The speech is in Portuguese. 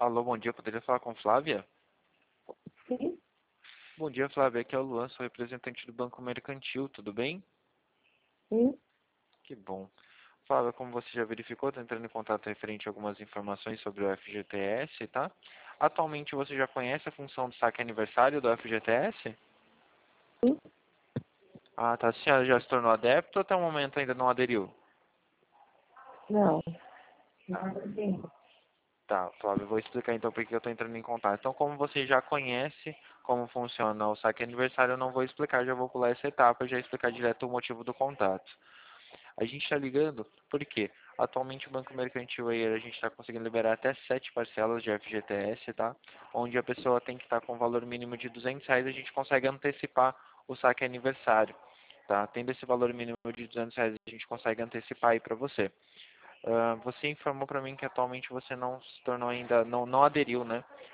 Alô, bom dia. Poderia falar com Flávia? Sim, Bom dia, Flávia. Aqui é o Luan, sou representante do Banco Mercantil. Tudo bem? sim, Que bom. Flávia, como você já verificou, estou entrando em contato referente a algumas informações sobre o FGTS, tá? Atualmente você já conhece a função do saque aniversário do FGTS? sim. Ah, tá. A senhora já se tornou adepto ou até o momento ainda não aderiu? Não, Tá. nada bem. Tá, Flávio, eu vou explicar então por que eu estou entrando em contato. Então, como você já conhece como funciona o saque aniversário, eu não vou explicar, já vou pular essa etapa e já explicar direto o motivo do contato. A gente está ligando porque atualmente o Banco Mercantil aí, a gente está conseguindo liberar até 7 parcelas de FGTS, tá? Onde a pessoa tem que estar com um valor mínimo de R$ 200, a gente consegue antecipar o saque aniversário, tá? Tendo esse valor mínimo de R$ 200, a gente consegue antecipar aí para você. Você informou para mim que atualmente você não se tornou ainda, não aderiu, né,